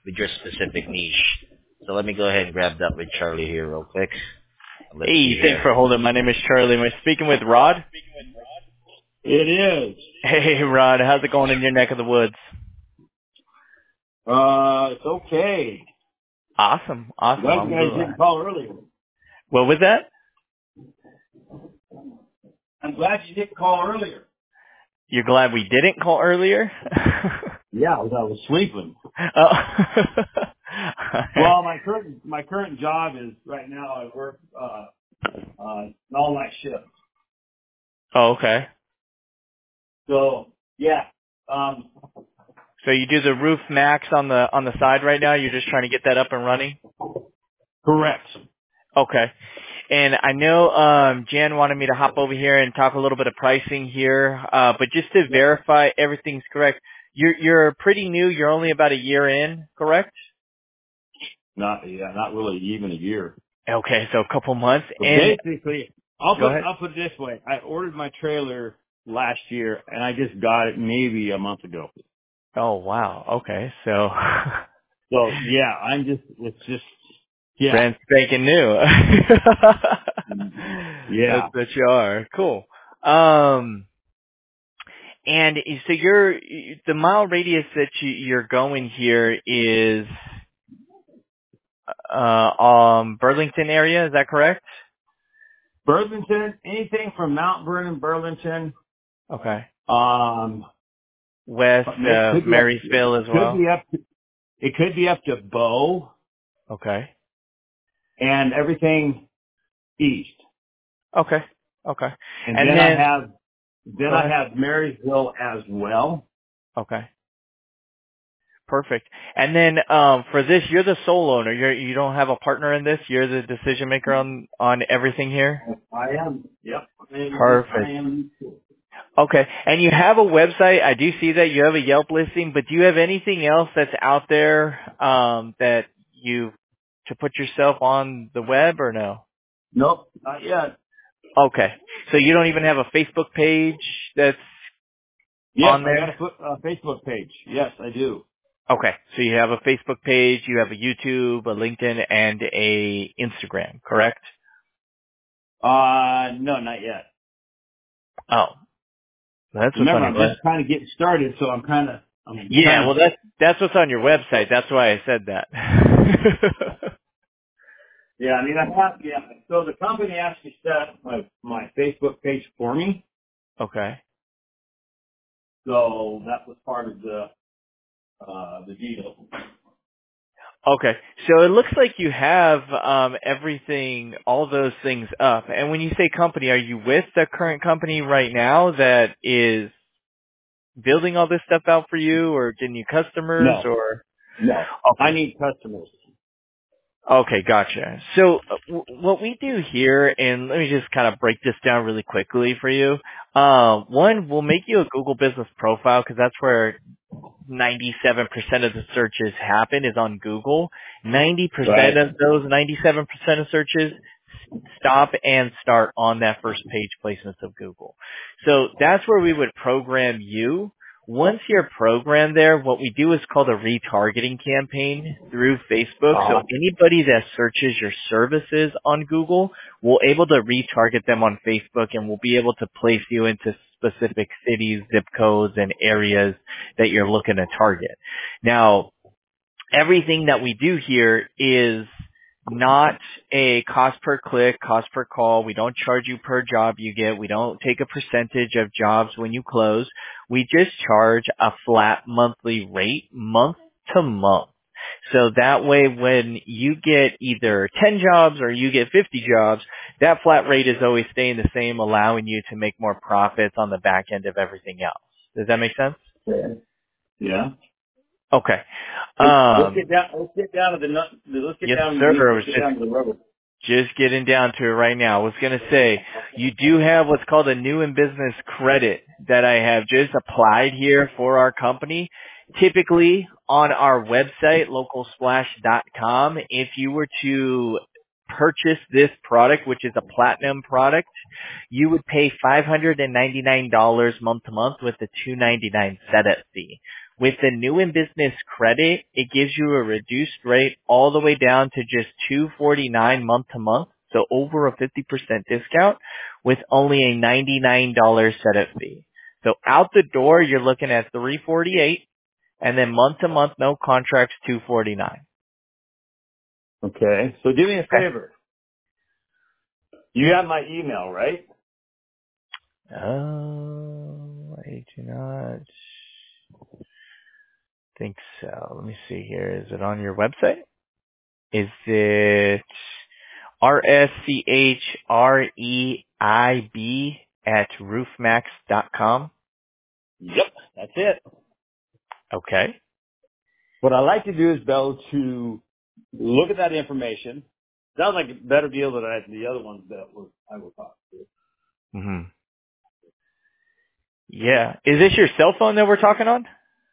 with your specific niche. So let me go ahead and grab that with Charlie here real quick. Let's see Hey, thanks here. for holding. My name is Charlie. Am I speaking with Rod? It is. Hey, Rod. How's it going in your neck of the woods? It's okay. Awesome. Awesome. Glad I'm you guys glad. didn't call earlier. What was that? I'm glad you didn't call earlier. You're glad we didn't call earlier? Yeah, I was sleeping. Oh. Well, my current job is right now I work an all night shift. Oh, okay. So yeah, So you do the roof max on the side right now? You're just trying to get that up and running? correct. Okay. And I know Jan wanted me to hop over here and talk a little bit of pricing here, but just to verify everything's correct, you're pretty new. You're only about a year in, correct? Not really even a year. Okay, so a couple months. But And basically, go ahead. I'll put it this way: I ordered my trailer last year, and I just got it maybe a month ago. Oh wow. Okay, so So yeah, yeah. brand spanking new. Yeah. That's what you are. Cool. And so the mile radius that you're going here is Burlington area, is that correct? Burlington, anything from Mount Vernon, Burlington, Okay. um, West Marysville as well. It could be up to Bow Okay. and everything east. Okay. Okay. And And then then I have Marysville as well. okay. Perfect. And then for this, you're the sole owner. You don't have a partner in this. You're the decision maker on everything here. I am. Yep. Perfect. I am. Okay. And you have a website. I do see that you have a Yelp listing, but do you have anything else that's out there that you to put yourself on the web or no? Nope, not yet. Okay. So you don't even have a Facebook page that's Yes, on I there? got a Facebook page. Yes, I do. Okay. So you have a Facebook page, you have a YouTube, a LinkedIn, and a Instagram, correct? No, not yet. Oh, that's what's on Remember, your I'm web. just kind of getting started, so I'm kind of. Yeah, well that's what's on your website. That's why I said that. Yeah, I mean, I have. Yeah, so the company actually set up my Facebook page for me, Okay. so that was part of the deal. Okay. So it looks like you have everything, all those things up. And when you say company, are you with the current company right now that is building all this stuff out for you or getting you customers or? No, I Okay. need customers. Okay, gotcha. So what we do here, and let me just kind of break this down really quickly for you. One, we'll make you a Google Business Profile because that's where 97% of the searches happen is on Google. 90% Right. of those 97% of searches stop and start on that first page placements of Google. So that's where we would program you. Once you're programmed there, what we do is called a retargeting campaign through Facebook. So anybody that searches your services on Google, we'll able to retarget them on Facebook and we'll be able to place you into specific cities, zip codes, and areas that you're looking to target. Now, everything that we do here is not a cost per click, cost per call. We don't charge you per job you get. We don't take a percentage of jobs when you close. We just charge a flat monthly rate month to month. So that way when you get either 10 jobs or you get 50 jobs, that flat rate is always staying the same, allowing you to make more profits on the back end of everything else. Does that make sense? Yeah. Okay. Let's get down to the nut. Let's get Yes, down. sir. Let's get down to the rubber. Just getting down to it right now. I was going to say, you do have what's called a new in business credit that I have just applied here for our company. Typically on our website, localsplash.com, if you were to purchase this product, which is a platinum product, you would pay $599 month to month with a $299 setup fee. With the new in business credit, it gives you a reduced rate all the way down to just $249 month to month. So over a 50% discount with only a $99 setup fee. So out the door, you're looking at $348, and then month to month, no contracts, $249. Okay. So do me a Okay. favor. You have my email, right? I do not think so. Let me see here. Is it on your website? Is it rschreib@roofmax.com? Yep. That's it. Okay. What I like to do is be able to look at that information. Sounds like a better deal than the other ones that I will talk to. Hmm. Yeah. Is this your cell phone that we're talking on?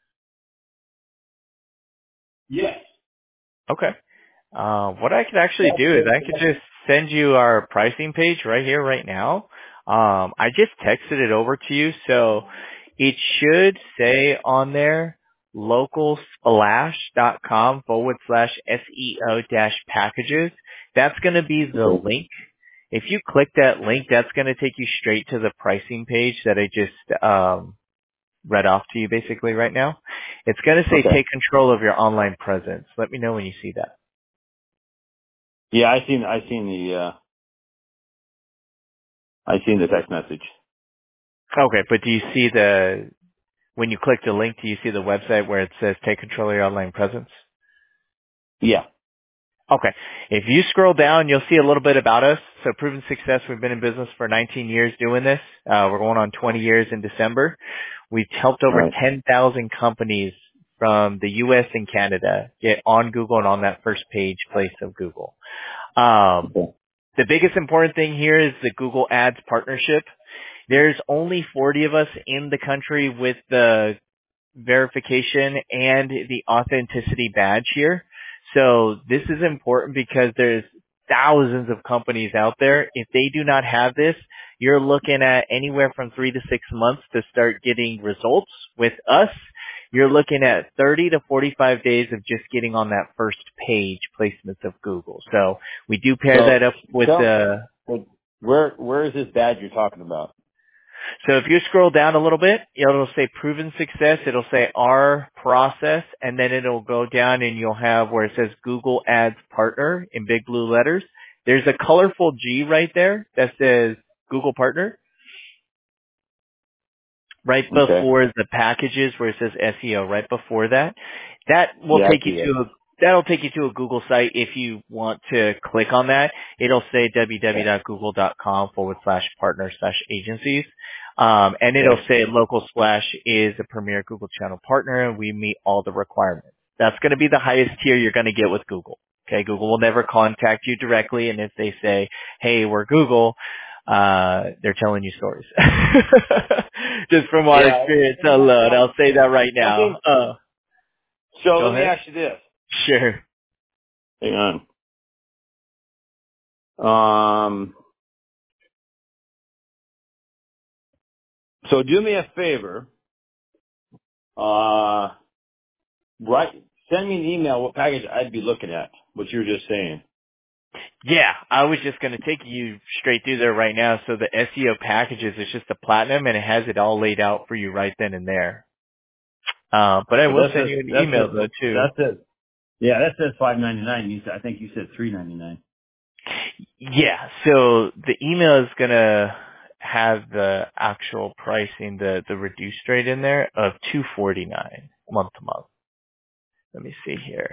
Yes. Okay. What I could actually do is I could just send you our pricing page right here, right now. I just texted it over to you, so it should say on there localsplash.com/SEO-packages. That's going to be the link. If you click that link, that's going to take you straight to the pricing page that I just read off to you basically right now. It's going to say take control of your online presence. Let me know when you see that. Yeah, I seen the text message. Okay, but do you see when you click the link, do you see the website where it says take control of your online presence? Yeah. Okay. If you scroll down, you'll see a little bit about us. So Proven Success, we've been in business for 19 years doing this. We're going on 20 years in December. We've helped over 10,000 companies from the U.S. and Canada get on Google and on that first page place of Google. The biggest important thing here is the Google Ads partnership. There's only 40 of us in the country with the verification and the authenticity badge here. So this is important because there's thousands of companies out there. If they do not have this, you're looking at anywhere from 3 to 6 months to start getting results. With us, you're looking at 30 to 45 days of just getting on that first page placements of Google. So we do pair that up with where is this badge you're talking about? So if you scroll down a little bit, it'll say Proven Success. It'll say our process, and then it'll go down and you'll have where it says Google Ads Partner in big blue letters. There's a colorful G right there that says Google Partner. Right before the packages where it says SEO, right before that. That will take you to that'll take you to a Google site. If you want to click on that, it'll say www.google.com/partner/agencies. And it'll say Local Splash is a premier Google channel partner and we meet all the requirements. That's going to be the highest tier you're going to get with Google. Okay. Google will never contact you directly. And if they say, hey, we're Google, they're telling you stories. Just from our experience alone. I'll say that right now. So let me ask you this. Sure. Hang on. So do me a favor. Send me an email what package I'd be looking at, what you were just saying. Yeah, I was just going to take you straight through there right now. So the SEO packages is just the platinum and it has it all laid out for you right then and there. But I will send you an email though too. That's it. Yeah, that says $5.99. I think you said $3.99. Yeah, so the email is going to have the actual pricing, the reduced rate in there of $249 month to month. Let me see here.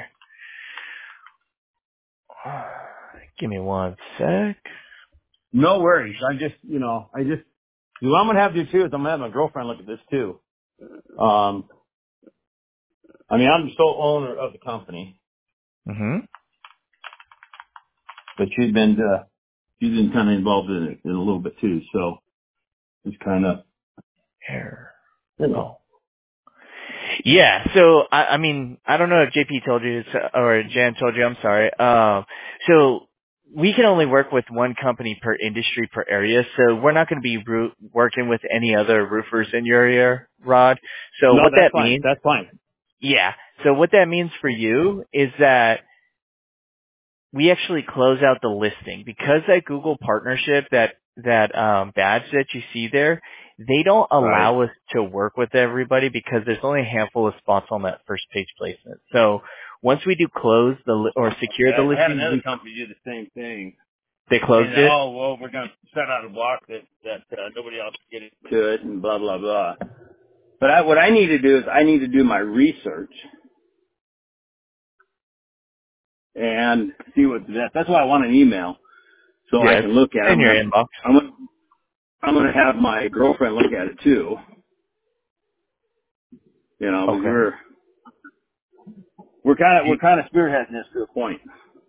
Give me one sec. No worries. What I'm going to have to do too is I'm going to have my girlfriend look at this too. I'm the sole owner of the company. Mm-hmm. But she's been kind of involved in it a little bit too. So it's kind of Error. Oh. Yeah, so I mean, I don't know if JP told you or Jan told you, I'm sorry. So we can only work with one company per industry per area, so we're not going to be working with any other roofers in your area, Rod. So no, what that's that fine. means, That's fine. Yeah. So what that means for you is that we actually close out the listing because that Google partnership, that badge that you see there, they don't Right. allow us to work with everybody because there's only a handful of spots on that first page placement. So once we do close or secure the I had listing, another company do the same thing. they closed And it. oh well, we're going to set out a block that nobody else can get into it, and blah blah blah. But what I need to do is I need to do my research and see what's that. That's why I want an email so I Yes, can look at in your it. inbox. I'm gonna have my girlfriend look at it too. You know, because Okay. we're kind of spearheading this to a point.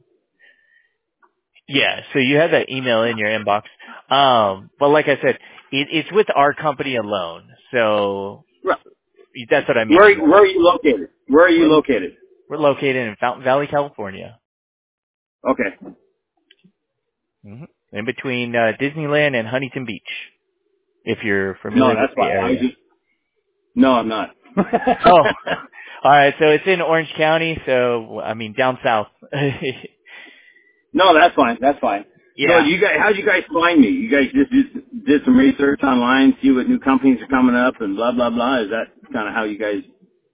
Yeah, so you have that email in your inbox. But like I said, it's with our company alone. So Right. that's what I mean. Where are you located? Where are you located? We're located in Fountain Valley, California, Okay. in between Disneyland and Huntington Beach, if you're No, familiar with that's the fine. area. No, I'm not. Oh, all right. So it's in Orange County. So I mean, down south. No, that's fine. That's fine. So Yeah. how'd you guys find me? You guys just did some research online, see what new companies are coming up, and blah blah blah. Is that kind of how you guys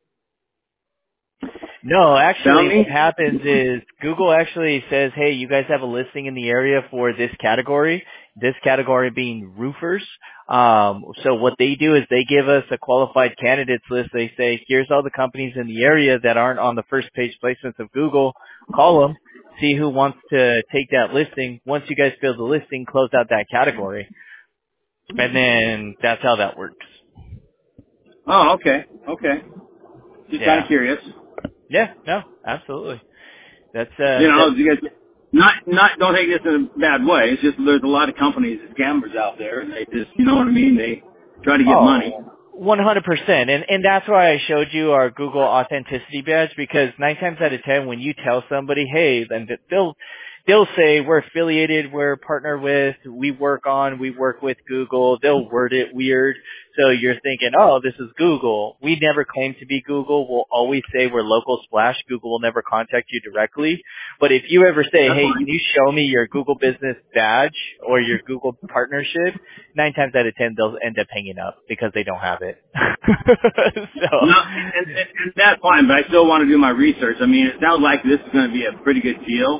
No, found actually what me? happens is Google actually says, hey, you guys have a listing in the area for this category being roofers. So what they do is they give us a qualified candidates list. They say, here's all the companies in the area that aren't on the first page placements of Google. Call them, see who wants to take that listing. Once you guys fill the listing, close out that category. And then that's how that works. Oh, okay, okay. Just kind Yeah. of curious. Yeah, no, absolutely. That's, You know, you guys not don't take this in a bad way. It's just there's a lot of companies, scammers out there, and they just, you know what I mean? They try to get money. Oh, 100%. And that's why I showed you our Google Authenticity Badge, because 9 times out of 10, when you tell somebody, hey, then they'll say, we're affiliated, we're partnered with, we work with Google. They'll word it weird. So you're thinking, oh, this is Google. We never claim to be Google. We'll always say we're Local Splash. Google will never contact you directly. But if you ever say, That's hey, can fine. you show me your Google Business Badge or your Google partnership, 9 times out of 10 they'll end up hanging up because they don't have it. So, No, and that's fine, but I still want to do my research. I mean, it sounds like this is going to be a pretty good deal.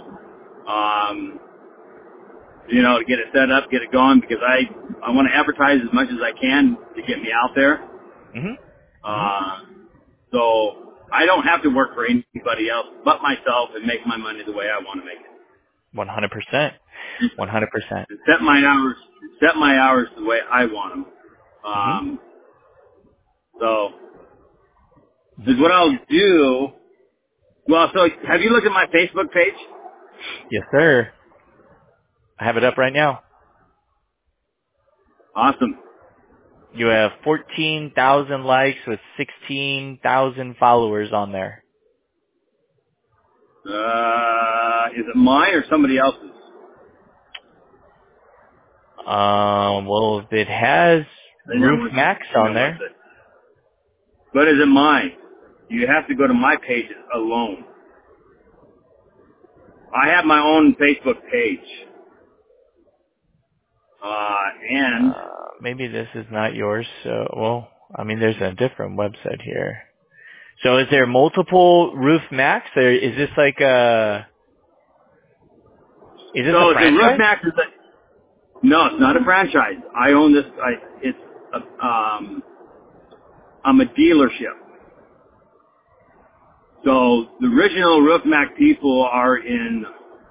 You know, to get it set up, get it going, because I want to advertise as much as I can to get me out there. So I don't have to work for anybody else but myself and make my money the way I want to make it. 100%. 100%. And set my hours the way I want them. So is what I'll do. Well, so have you looked at my Facebook page? Yes, sir. I have it up right now. Awesome. You have 14,000 likes with 16,000 followers on there. Is it mine or somebody else's? Well, it has I know Roof what's Max I on know what's there. it. But is it mine? You have to go to my page alone. I have my own Facebook page. And Maybe this is not yours. So, well, I mean, there's a different website here. So is there multiple Roof Max, or is this like is this so a the Roof franchise? Max is no, it's not a franchise. I own this. I'm a dealership. So the original Roof Mac people are in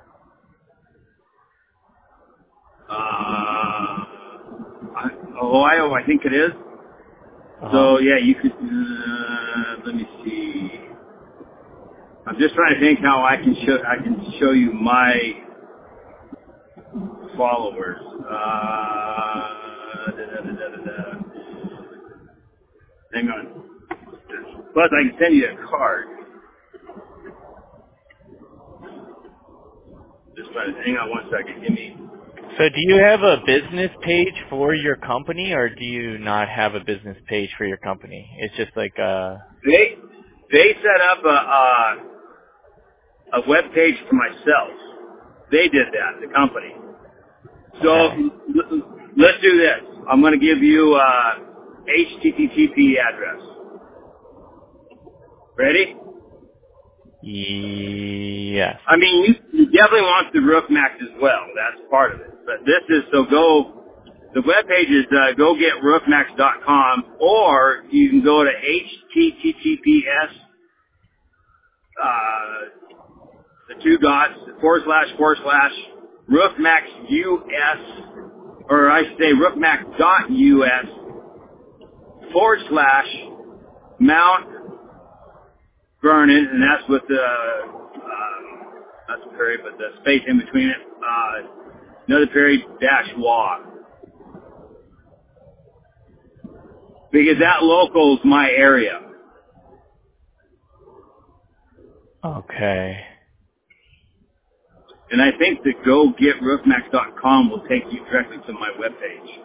Ohio, I think it is. So yeah, you could. Let me see. I'm just trying to think how I can show you my followers. Hang on. Plus, I can send you a card. Just hang on one second. Give me. So do you have a business page for your company, or do you not have a business page for your company? It's just like They They set up a web page for myself. They did that, the company. So Okay. let's do this. I'm going to give you HTTP address. Ready? Yes. I mean, you definitely want the RoofMax as well. That's part of it. But this is, so go, the webpage is gogetroofmax.com, or you can go to HTTPS, the two dots, / RoofMax US, or I should say RoofMax.us / Mount Vernon, and that's with the, that's a period, but the space in between it, another period, -WA. Because that locals my area. Okay. And I think the gogetroofmax.com will take you directly to my webpage.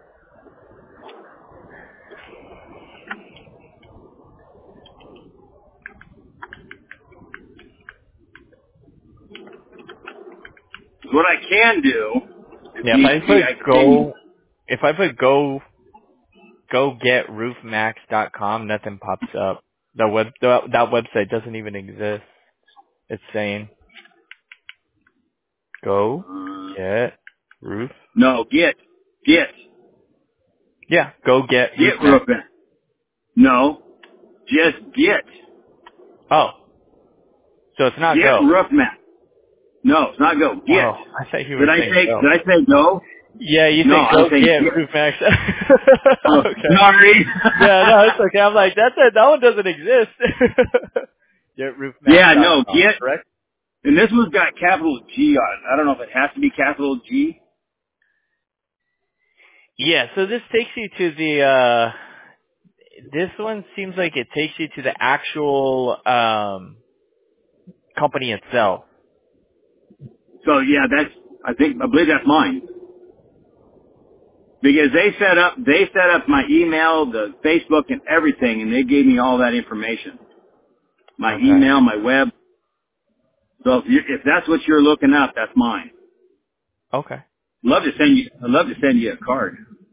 What I can do, Yeah, need to be, I can, if I put gogetroofmax.com, nothing pops up. That website doesn't even exist. It's saying go get roof. no, get Yeah, go get RoofMax. RoofMax. No, just get Oh, so it's not go. RoofMax. No, it's not go. Get. Oh, I thought you were saying go. Did I say go? Yeah, you No, said I'm go saying get get. RoofMax. Oh, Okay. sorry. Yeah, no, it's okay. I'm like, that one doesn't exist. Get Yeah, no, roofmax.com, get. correct? And this one's got capital G on it. I don't know if it has to be capital G. Yeah, so this takes you to the, this one seems like it takes you to the actual, company itself. So yeah, I believe that's mine. Because they set up my email, the Facebook and everything, and they gave me all that information. My Okay. email, my web. So if that's what you're looking up, that's mine. Okay. I'd love to send you a card.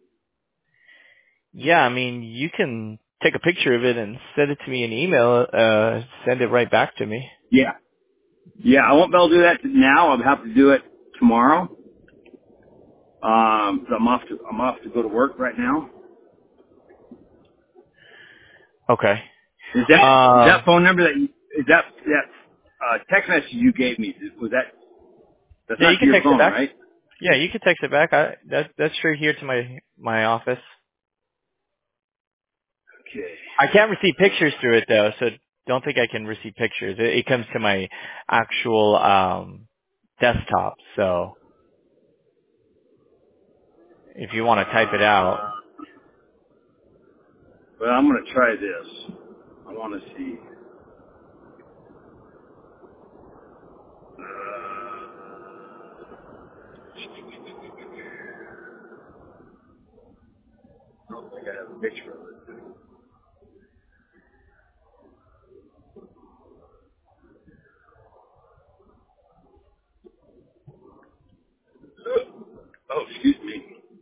Yeah, I mean, you can take a picture of it and send it to me in email, send it right back to me. Yeah. Yeah, I won't be able to do that now. I'll have to do it tomorrow. 'Cause I'm off to go to work right now. Okay. Is that phone number that text message you gave me, that's Yeah, not you to can your text it phone, back. right? Yeah, you can text it back. That's straight here to my office. Okay. I can't receive pictures through it though, so don't think I can receive pictures. It comes to my actual desktop. So if you want to type it out, Well, I'm going to try this. I want to see. I don't think I have a picture of it. Oh, excuse me.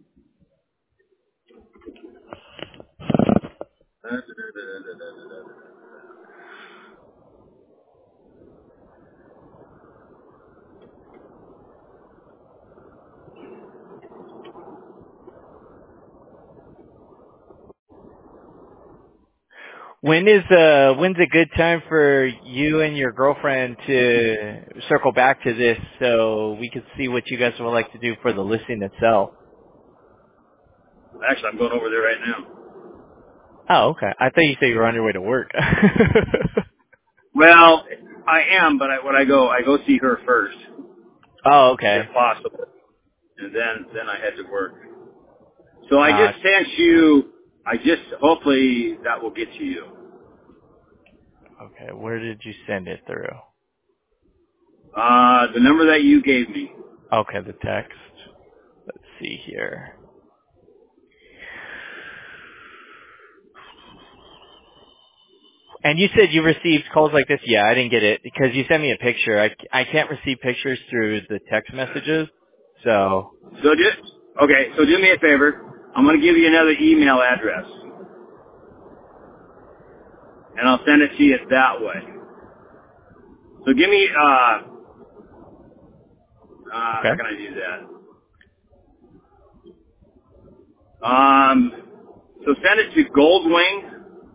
when's a good time for you and your girlfriend to circle back to this so we could see what you guys would like to do for the listing itself? Actually, I'm going over there right now. Oh, okay. I thought you said you were on your way to work. Well, I am, but I go see her first, Oh, okay. if possible, and then I head to work. So I Uh, just sent you. Hopefully that will get to you. okay. Where did you send it through? The number that you gave me. Okay, the text. Let's see here. And you said you received calls like this? Yeah, I didn't get it because you sent me a picture. I can't receive pictures through the text messages. So. So do me a favor. I'm going to give you another email address, and I'll send it to you that way. So give me, how Okay. can I do that? So send it to Goldwing,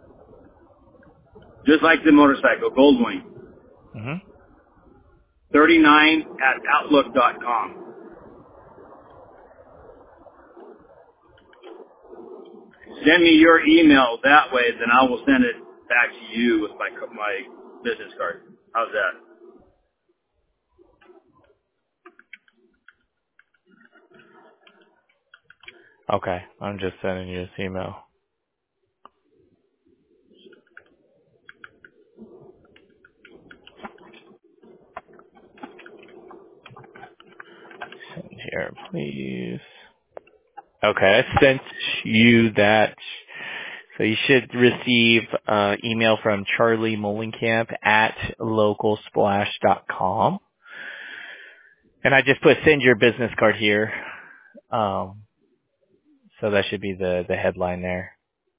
just like the motorcycle, Goldwing, Mm-hmm. 39 at outlook.com. Send me your email that way, then I will send it back to you with my business card. How's that? Okay. I'm just sending you this email. Send here, please. Okay, I sent you that. So you should receive email from Charlie Molenkamp at localsplash.com. And I just put send your business card here. So that should be the headline there.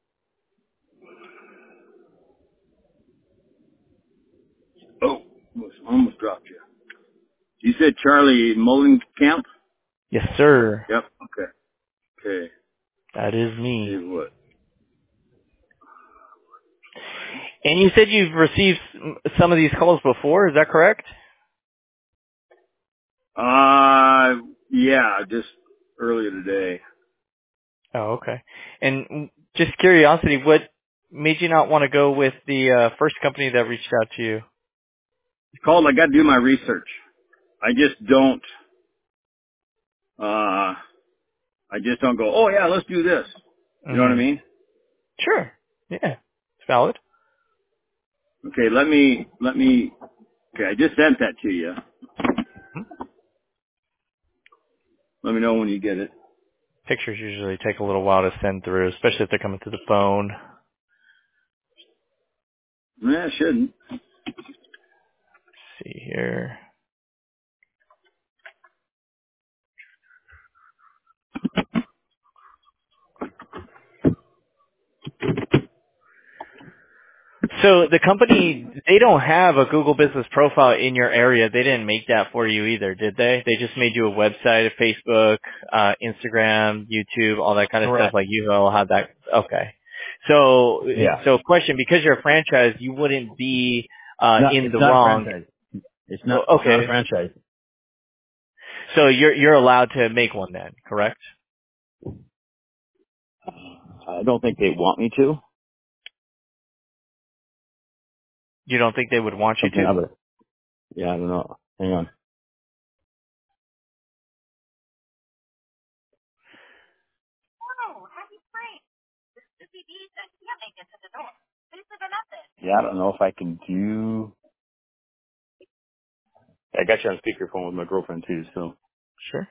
Oh, almost dropped you. You said Charlie Molenkamp? Yes, sir. Yep. Okay. That is See me. what? And you said you've received some of these calls before. Is that correct? Yeah, just earlier today. Oh, okay. And just curiosity, what made you not want to go with the first company that reached out to you? It's called I got to do my research. I just don't go, oh yeah, let's do this. You know what I Mm-hmm. mean? Sure. Yeah. It's valid. Okay, okay, I just sent that to you. Let me know when you get it. Pictures usually take a little while to send through, especially if they're coming through the phone. Nah, it shouldn't. Let's see here. So the company, they don't have a Google business profile in your area. They didn't make that for you either, did they? They just made you a website, a Facebook, Instagram, YouTube, all that kind of stuff. Correct. Like you all have that. Okay. So, Yeah. so question, because you're a franchise, you wouldn't be, in It's the not a wrong. franchise. It's not Okay. a franchise. So you're allowed to make one then, correct? I don't think they want me to. You don't think they would want you Something to? other. Yeah, I don't know. Hang on. Yeah, I don't know if I can do. I got you on speakerphone with my girlfriend too. So. Sure.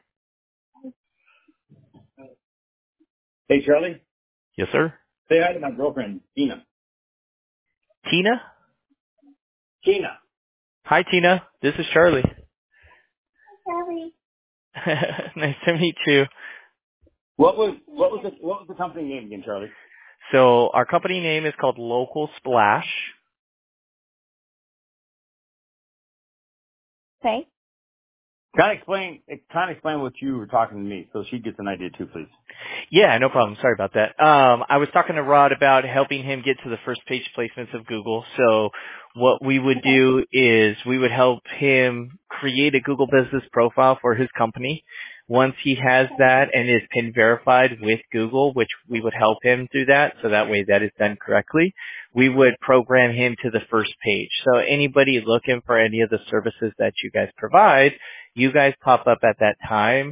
Hey, Charlie, Yes, sir. say hi to my girlfriend, Tina. Tina? Tina. Hi, Tina. This is Charlie. Sorry. Nice to meet you. What was the company name again, Charlie? So our company name is called Local Splash. Okay. Kind of explain what you were talking to me, so she gets an idea too, please. Yeah, no problem. Sorry about that. I was talking to Rod about helping him get to the first page placements of Google. So what we would do is we would help him create a Google business profile for his company. Once he has that and is PIN verified with Google, which we would help him do that, so that way that is done correctly, we would program him to the first page. So anybody looking for any of the services that you guys provide, you guys pop up at that time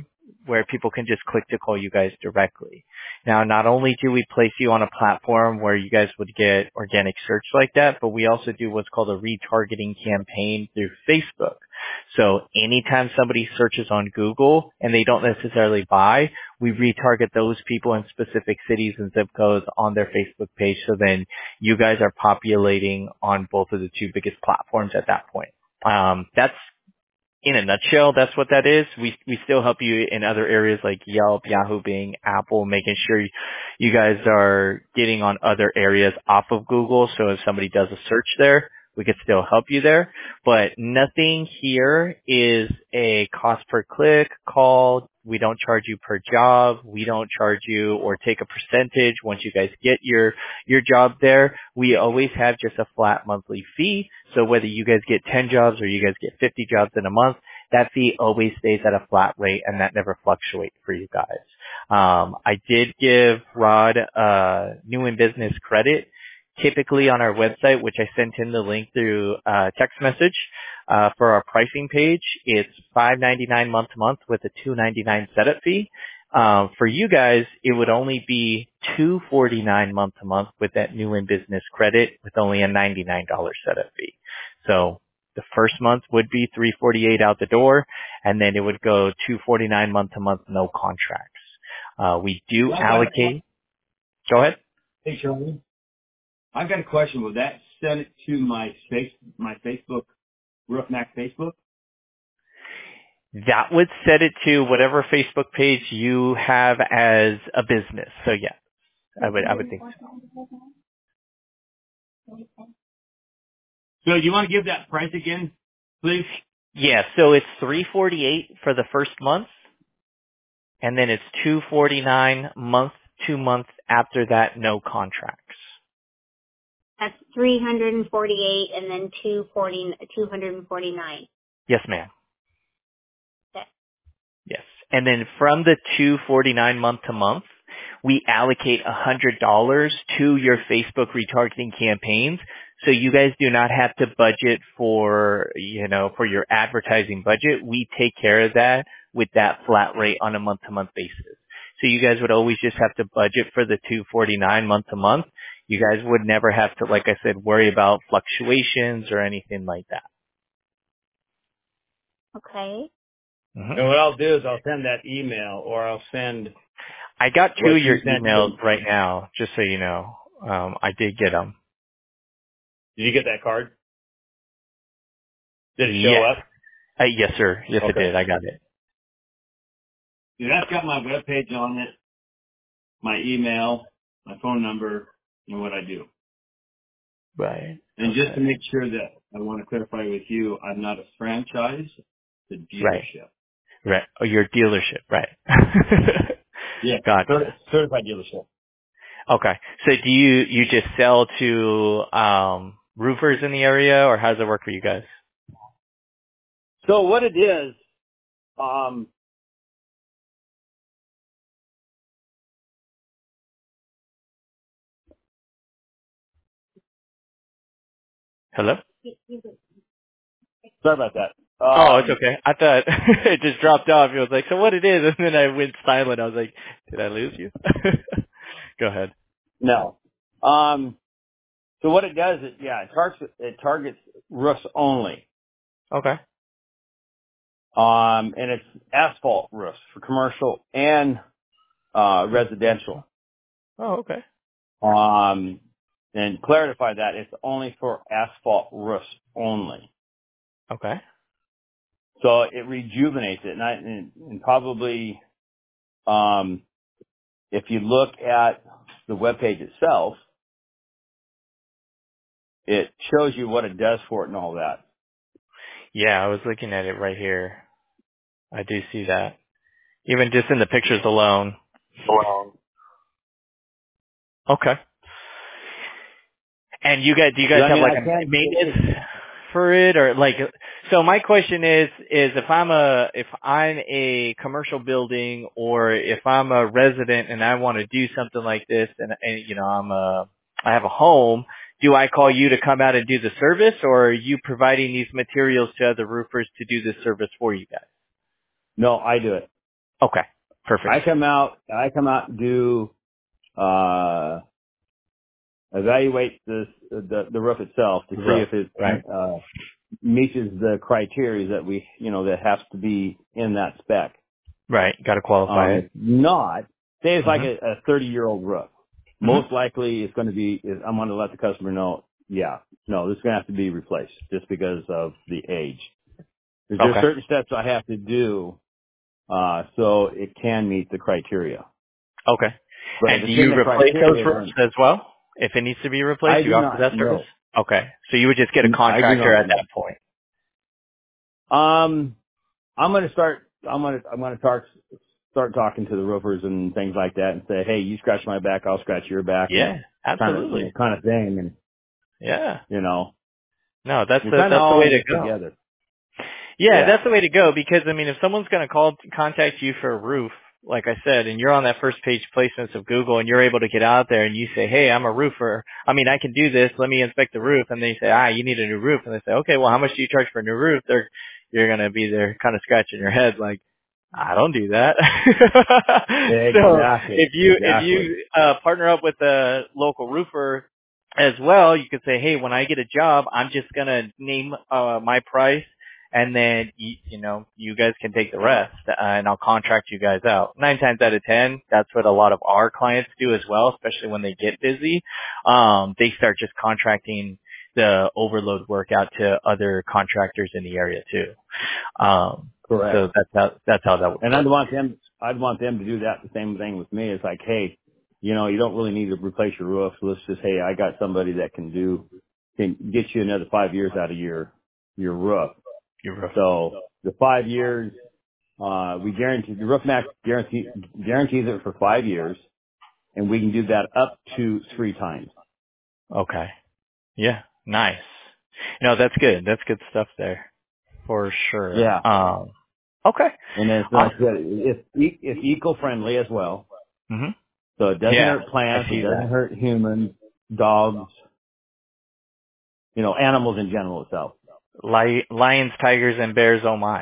where people can just click to call you guys directly. Now, not only do we place you on a platform where you guys would get organic search like that, but we also do what's called a retargeting campaign through Facebook. So anytime somebody searches on Google and they don't necessarily buy, we retarget those people in specific cities and zip codes on their Facebook page. So then you guys are populating on both of the two biggest platforms at that point. That's in a nutshell, that's what that is. We still help you in other areas like Yelp, Yahoo, Bing, Apple, making sure you guys are getting on other areas off of Google. So if somebody does a search there, we could still help you there. But nothing here is a cost per click call. We don't charge you per job. We don't charge you or take a percentage once you guys get your job there. We always have just a flat monthly fee. So whether you guys get 10 jobs or you guys get 50 jobs in a month, that fee always stays at a flat rate and that never fluctuates for you guys. I did give Rod new in business credit. Typically on our website, which I sent in the link through text message for our pricing page, it's $5.99 month to month with a $2.99 setup fee. For you guys, it would only be $2.49 month to month with that new in business credit with only a $99 setup fee. So the first month would be $3.48 out the door, and then it would go $2.49 month to month, no contracts. We do allocate. Go ahead. Hey, Charlie. I've got a question. Will that send it to my Facebook, RoofMax Facebook? That would set it to whatever Facebook page you have as a business. So yeah, I would think so. So you want to give that price again, please? Yeah, so it's $3.48 for the first month, and then it's $2.49 month to month after that, no contracts. That's 348 and then 249. Yes, ma'am. Okay. Yes. And then from the $2.49 month to month, we allocate $100 to your Facebook retargeting campaigns. So you guys do not have to budget for your advertising budget. We take care of that with that flat rate on a month to month basis. So you guys would always just have to budget for the $2.49 month to month. You guys would never have to, like I said, worry about fluctuations or anything like that. Okay. Mm-hmm. And what I'll do is I'll send that email, or I'll send. I got two of your emails right now, just so you know. I did get them. Did you get that card? Did it show up? Yes, sir. Yes, okay. It did. I got it. Yeah, that's got my webpage on it, my email, my phone number, and what I do. Right. And just to make sure that I want to clarify with you, I'm not a franchise, it's a dealership. Right. Oh, your dealership, right. Yeah. Gotcha. Certified dealership. Okay. So do you just sell to roofers in the area, or how does it work for you guys? So what it is, Hello? Sorry about that. Oh, it's okay. I thought it just dropped off. It was like, so what it is? And then I went silent. I was like, did I lose you? Go ahead. No. So what it does is, it targets roofs only. Okay. And it's asphalt roofs for commercial and residential. Oh, okay. And clarify that it's only for asphalt roofs only. Okay. So it rejuvenates it, and probably, if you look at the webpage itself, it shows you what it does for it and all that. Yeah, I was looking at it right here. I do see that. Even just in the pictures alone. Okay. And do you guys have like a maintenance for it, or like? So my question is if I'm a commercial building, or if I'm a resident and I want to do something like this, and I have a home, do I call you to come out and do the service, or are you providing these materials to other roofers to do this service for you guys? No, I do it. Okay. Perfect. I come out and do, evaluate the roof itself to see if it, Right. meets the criteria that that has to be in that spec. Right. Got to qualify it. If not, say it's like Mm-hmm. a 30-year-old roof. Most likely it's going to be, I'm going to let the customer know, yeah, no, this is going to have to be replaced just because of the age. There's Okay. certain steps I have to do, so it can meet the criteria. Okay. But And if do it's in you the replace those criteria, roofs then as well? If it needs to be replaced, I you do offer not that service? know. Okay. So you would just get a I do contractor not at know. that point. I'm going to start talking to the roofers and things like that and say, hey, you scratch my back, I'll scratch your back, and Yeah, absolutely. kind of thing. And, Yeah. no, that's we're the kind of all way in to this go. together. Yeah, Yeah. that's the way to go because if someone's going to contact you for a roof, like I said, and you're on that first page placements of Google and you're able to get out there and you say, hey, I'm a roofer. I can do this. Let me inspect the roof. And they say, you need a new roof. And they say, okay, well, how much do you charge for a new roof? You're going to be there kind of scratching your head like, I don't do that. So Exactly. if you partner up with a local roofer as well, you could say, hey, when I get a job, I'm just going to name my price. And then, you guys can take the rest, and I'll contract you guys out. 9 times out of 10, that's what a lot of our clients do as well, especially when they get busy. They start just contracting the overload work out to other contractors in the area too. Correct. So that's how that would And work. I'd want them to do that the same thing with me. It's like, hey, you don't really need to replace your roof. So let's just, hey, I got somebody that can get you another 5 years out of your roof. Your roof. So the 5 years, we guarantee, the Roof Max guarantees it for 5 years, and we can do that up to 3 times. Okay. Yeah. Nice. No, that's good. That's good stuff there for sure. Yeah. Okay. And then it's eco-friendly as well. Mm-hmm. So it doesn't hurt I plants, see it doesn't that. hurt humans, dogs, animals in general itself. Lions, tigers, and bears, oh my.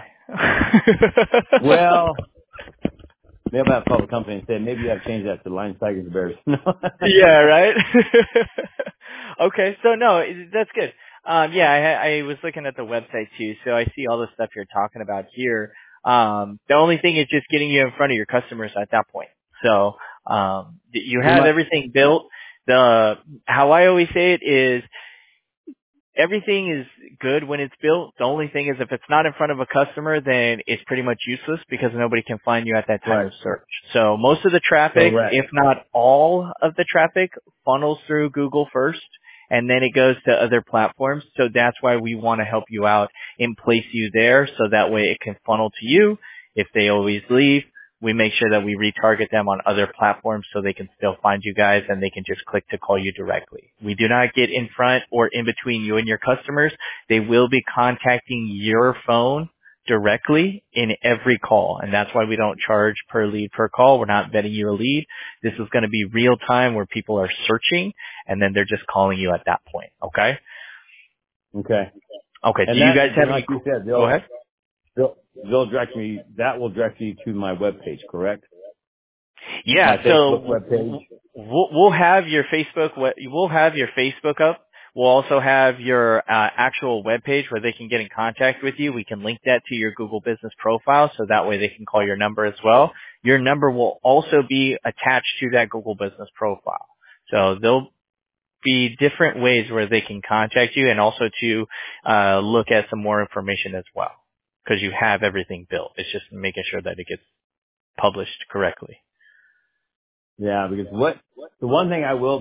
Well, maybe I'll call the company and say, maybe you have to change that to lions, tigers, and bears. Yeah, right? Okay, so no, that's good. I was looking at the website too, so I see all the stuff you're talking about here. The only thing is just getting you in front of your customers at that point. So, you have everything built. How I always say it is, everything is good when it's built. The only thing is if it's not in front of a customer, then it's pretty much useless because nobody can find you at that time of search. So most of the traffic, if not all of the traffic, funnels through Google first, and then it goes to other platforms. So that's why we want to help you out and place you there so that way it can funnel to you. If they always leave, we make sure that we retarget them on other platforms so they can still find you guys and they can just click to call you directly. We do not get in front or in between you and your customers. They will be contacting your phone directly in every call, and that's why we don't charge per lead per call. We're not vetting you a lead. This is going to be real time where people are searching and then they're just calling you at that point. Okay? Okay. Okay. And do you guys have like you said, go ahead. They'll direct me. That will direct you to my webpage, correct? Yeah. My Facebook webpage. We'll have your Facebook. We'll have your Facebook up. We'll also have your actual webpage where they can get in contact with you. We can link that to your Google Business profile, so that way they can call your number as well. Your number will also be attached to that Google Business profile. So there'll be different ways where they can contact you, and also to look at some more information as well, because you have everything built. It's just making sure that it gets published correctly. Yeah, because the one thing I will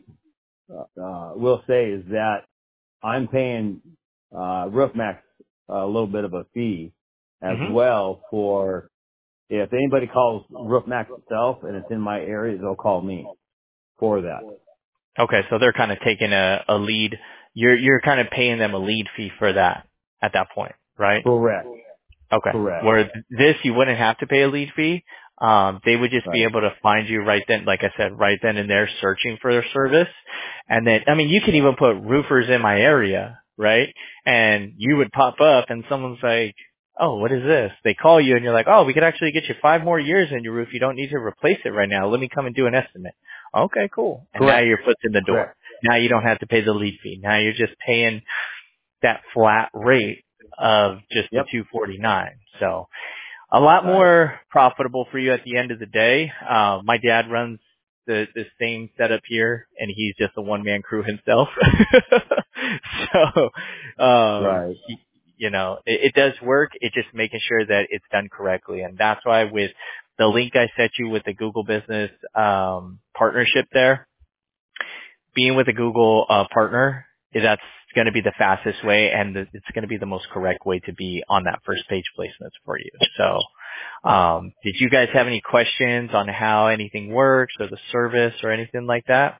say is that I'm paying RoofMax a little bit of a fee as well for, if anybody calls RoofMax itself and it's in my area, they'll call me for that. Okay, so they're kind of taking a lead. You're kind of paying them a lead fee for that at that point, right? Correct. Okay. Correct. Where this, you wouldn't have to pay a lead fee. They would just be able to find you right then, like I said, right then and there, searching for their service. And then, you can even put roofers in my area, right? And you would pop up and someone's like, oh, what is this? They call you and you're like, oh, we could actually get you 5 more years in your roof. You don't need to replace it right now. Let me come and do an estimate. Okay, cool. And now Correct. your foot's in the door. Correct. Now you don't have to pay the lead fee. Now you're just paying that flat rate of just Yep. the $249. So a lot more profitable for you at the end of the day. My dad runs the same setup here, and he's just a one-man crew himself. So, Right. it does work. It's just making sure that it's done correctly. And that's why with the link I sent you with the Google Business partnership there, being with a Google partner, that's going to be the fastest way, and it's going to be the most correct way to be on that first page placements for you. So, did you guys have any questions on how anything works or the service or anything like that?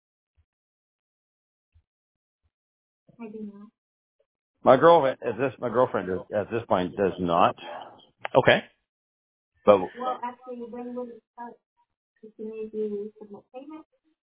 I do not. My girlfriend at this point does not. Okay. But Well, actually, when would it start? As soon as you submit payment?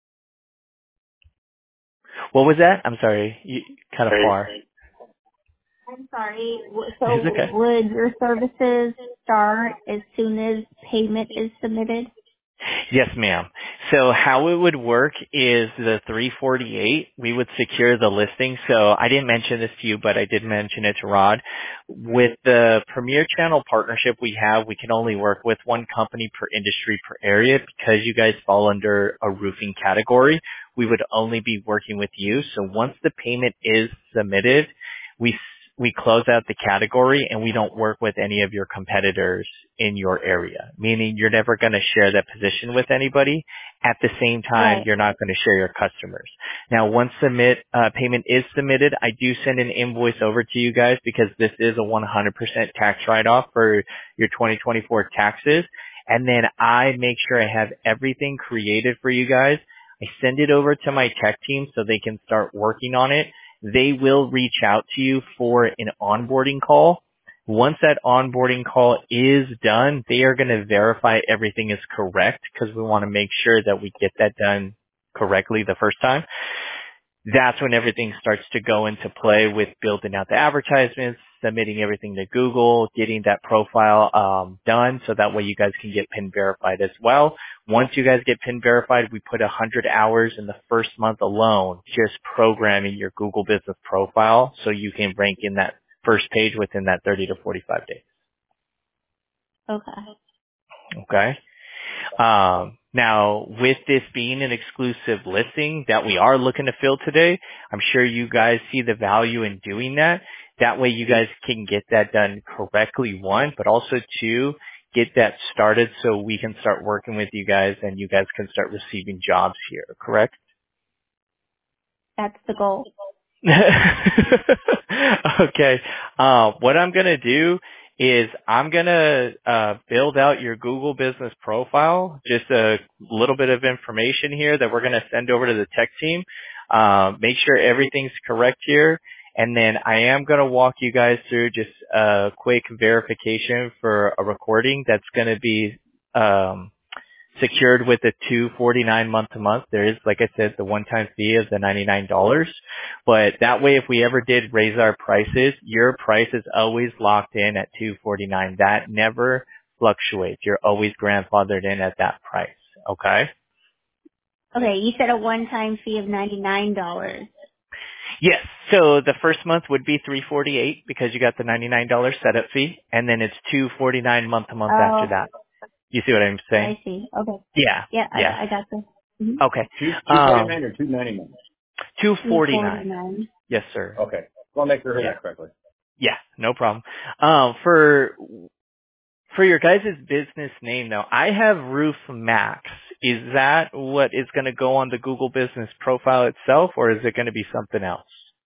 What was that? I'm sorry. You kind of far. I'm sorry. So It's okay. would your services start as soon as payment is submitted? Yes, ma'am. So how it would work is the 348, we would secure the listing. So I didn't mention this to you, but I did mention it to Rod. With the Premier Channel partnership we have, we can only work with one company per industry per area because you guys fall under a roofing category. We would only be working with you. So once the payment is submitted, we close out the category and we don't work with any of your competitors in your area, meaning you're never going to share that position with anybody. At the same time, Right. you're not going to share your customers. Now, once payment is submitted, I do send an invoice over to you guys because this is a 100% tax write-off for your 2024 taxes. And then I make sure I have everything created for you guys. I send it over to my tech team so they can start working on it. They will reach out to you for an onboarding call. Once that onboarding call is done, they are going to verify everything is correct because we want to make sure that we get that done correctly the first time. That's when everything starts to go into play with building out the advertisements, submitting everything to Google, getting that profile done so that way you guys can get PIN verified as well. Once you guys get PIN verified, we put 100 hours in the first month alone just programming your Google business profile so you can rank in that first page within that 30 to 45 days. Okay. Okay? Now, with this being an exclusive listing that we are looking to fill today, I'm sure you guys see the value in doing that. That way you guys can get that done correctly, one, but also two, get that started so we can start working with you guys and you guys can start receiving jobs here, correct? That's the goal. Okay. What I'm going to do is I'm going to build out your Google business profile, just a little bit of information here that we're going to send over to the tech team. Make sure everything's correct here. And then I am going to walk you guys through just a quick verification for a recording that's going to be secured with the $249 month to month. There is, like I said, the one-time fee of the $99. But that way, if we ever did raise our prices, your price is always locked in at $249. That never fluctuates. You're always grandfathered in at that price. Okay? Okay, you said a one-time fee of $99. Yes. So the first month would be $348 because you got the $99 setup fee, and then it's $249 month to month after that. You see what I'm saying? I see. Okay. Yeah. Yeah, Yeah. I got this. Mm-hmm. Okay. $249 or $299? $249. Yes, sir. Okay. Well, make sure I heard that correctly. Yeah, no problem. For your guys' business name though, I have Roof Max. Is that what is going to go on the Google business profile itself, or is it going to be something else?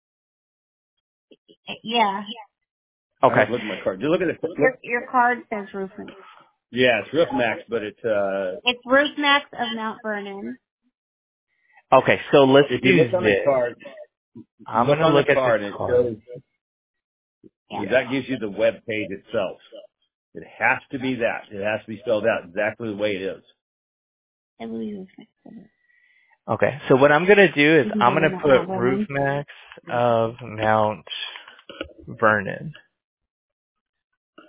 Yeah. Okay. Look at my card. Do you look at it? Your card says Roof Max. Yeah, it's Roof Max, but it's It's Roof Max of Mount Vernon. Okay, so let's if you do look on the this. card, I'm going to look at card, the and it card. shows Yeah. that gives you the web page itself. It has to be that. It has to be spelled out exactly the way it is. I believe Roof Max. Okay, so what I'm going to do is I'm going to Mount put Vernon. Roof Max of Mount Vernon.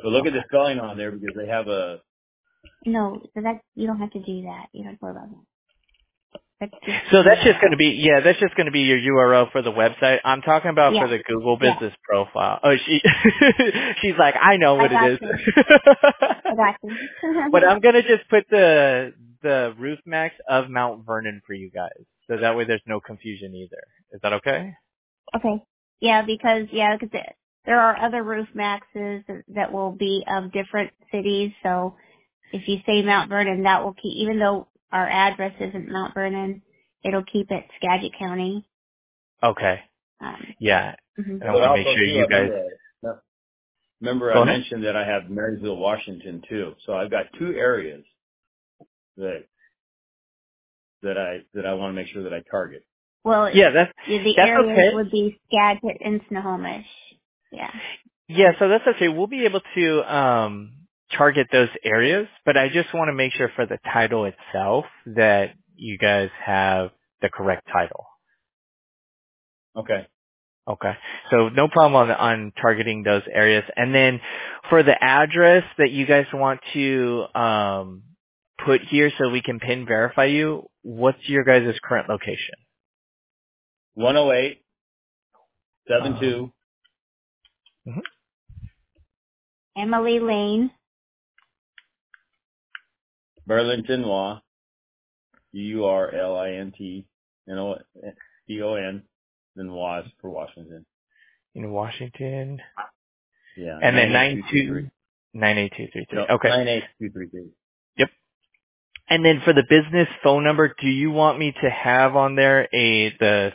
But look at the spelling on there because they have a. No, so that you don't have to do that. You don't have to worry about that. So that's just going to be, that's just going to be your URL for the website. I'm talking about for the Google Business Profile. Oh, she's like, I know what it is. I got you. But I'm going to just put the Roof Max of Mount Vernon for you guys. So that way there's no confusion either. Is that okay? Okay. Yeah, because there are other Roof Maxes that will be of different cities. So if you say Mount Vernon, that will keep, even though our address isn't Mount Vernon, it'll keep it Skagit County. Okay. Yeah. Mm-hmm. And I want to make sure you guys. Remember, I mentioned that I have Marysville, Washington too. So I've got two areas that I want to make sure that I target. Well, that's areas okay. would be Skagit and Snohomish. Yeah. Yeah, so that's okay. We'll be able to target those areas, but I just want to make sure for the title itself that you guys have the correct title. Okay. Okay. So no problem on targeting those areas. And then for the address that you guys want to put here so we can pin verify you, what's your guys' current location? 10872 Emily Lane, Burlington, URLINTNON, then WAS for Washington. In Washington. Yeah. And then 98233. No, okay. 98233. Yep. And then for the business phone number, do you want me to have on there the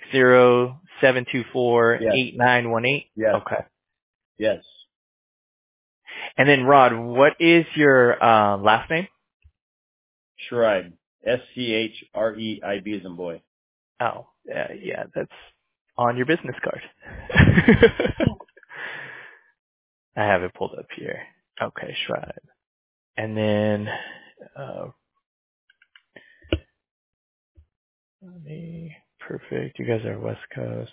360-724-8918? Yes. Okay. Yes. And then Rod, what is your last name? Schreib. SCHREIB as in boy. Oh, yeah, that's on your business card. I have it pulled up here. Okay, Schreib. And then perfect. You guys are West Coast.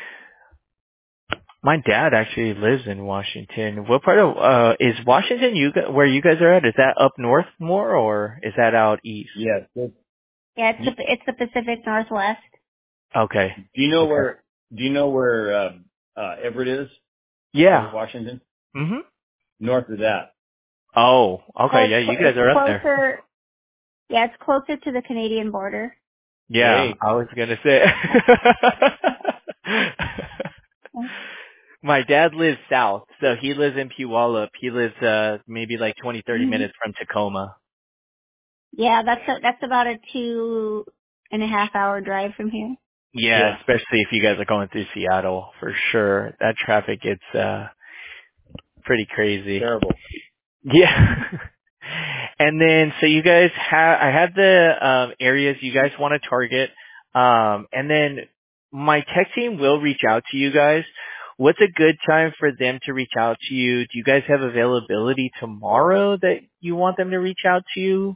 My dad actually lives in Washington. What part of is Washington where you guys are at? Is that up north more or is that out east? Yes. Yeah, it's the Pacific Northwest. Okay. Do you know where Everett is? Yeah. Washington? Mhm. North of that. Oh, okay. Yeah, you guys are up there. Yeah, it's closer to the Canadian border. Yeah, hey. I was going to say. My dad lives south, so he lives in Puyallup. He lives maybe like 20, 30 minutes from Tacoma. Yeah, that's about a 2.5 hour drive from here. Yeah, especially if you guys are going through Seattle, for sure. That traffic gets pretty crazy. Terrible. Yeah. And then, so you guys I have the areas you guys want to target. And then my tech team will reach out to you guys. What's a good time for them to reach out to you? Do you guys have availability tomorrow that you want them to reach out to you?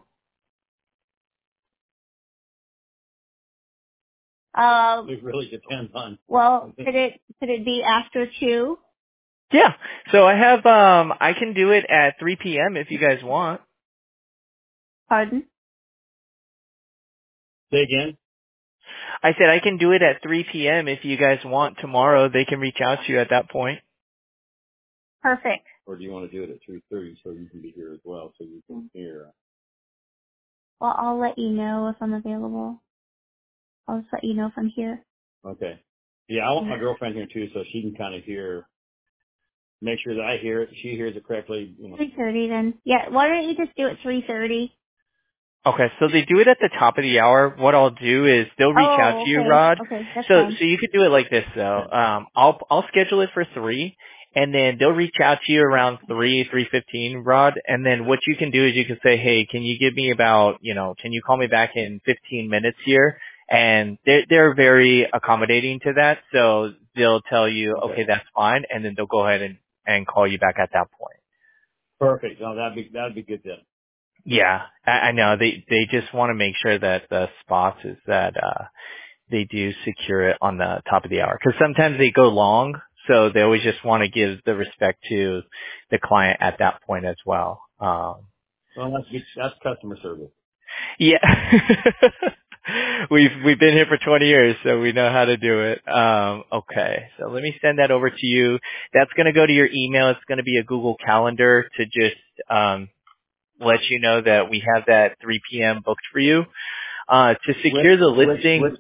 It really depends on. Well, could it be after 2? Yeah. So I have I can do it at 3 p.m. if you guys want. Pardon? Say again? I said I can do it at 3 p.m. if you guys want tomorrow. They can reach out to you at that point. Perfect. Or do you want to do it at 3:30 so you can be here as well, so you can hear? Well, I'll let you know if I'm available. I'll just let you know if I'm here. Okay. Yeah, I want my girlfriend here too, so she can kind of hear. Make sure that I hear it, she hears it correctly. 3:30 then. Yeah, why don't you just do it 3:30? Okay, so they do it at the top of the hour. What I'll do is they'll reach out to you, Rod. Okay, that's so fine. so you could do it like this though. I'll schedule it for 3, and then they'll reach out to you around 3:15, Rod. And then what you can do is you can say, hey, can you give me about, can you call me back in 15 minutes here? And they're very accommodating to that, so they'll tell you, okay, that's fine, and then they'll go ahead and call you back at that point. Perfect. No, that'd be good then. Yeah, I know. They just want to make sure that the spots is that they do secure it on the top of the hour, because sometimes they go long. So they always just want to give the respect to the client at that point as well. Well, that's customer service. Yeah. We've been here for 20 years, so we know how to do it. Okay. So let me send that over to you. That's going to go to your email. It's going to be a Google Calendar to just let you know that we have that 3 p.m. booked for you. To secure the listing.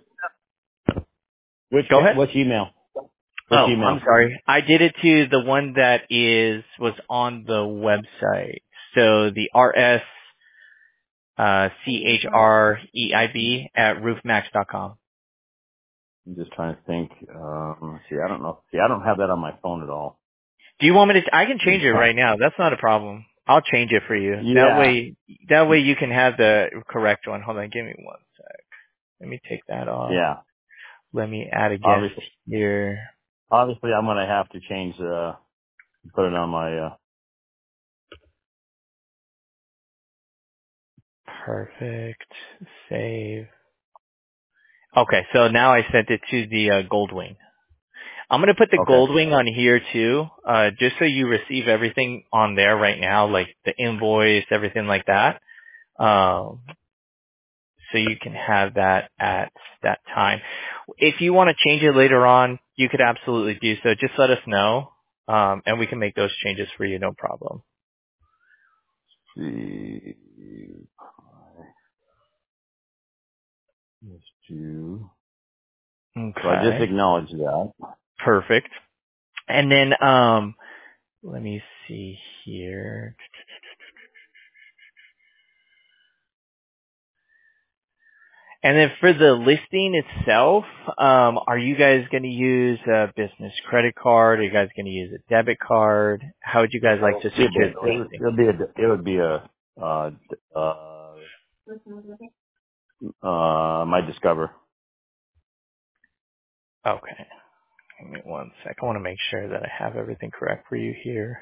Go ahead. Which email? I'm sorry. I did it to the one that was on the website. So the CHREIB at roofmax.com. I'm just trying to think. I don't know. I don't have that on my phone at all. Do you want me to? I can change it right now. That's not a problem. I'll change it for you. Yeah. That way you can have the correct one. Hold on. Give me one sec. Let me take that off. Yeah. Let me add a guest here. Obviously, I'm going to have to change put it on my. Perfect. Save. Okay, so now I sent it to the Goldwing. I'm going to put the Goldwing on here too, just so you receive everything on there right now, like the invoice, everything like that. So you can have that at that time. If you want to change it later on, you could absolutely do so. Just let us know, and we can make those changes for you, no problem. Let's do. Okay. So I just acknowledged that. Perfect. And then, let me see here. And then for the listing itself, are you guys going to use a business credit card? Are you guys going to use a debit card? How would you guys like to secure the listing? It would be my Discover. Okay. Give me one sec. I want to make sure that I have everything correct for you here.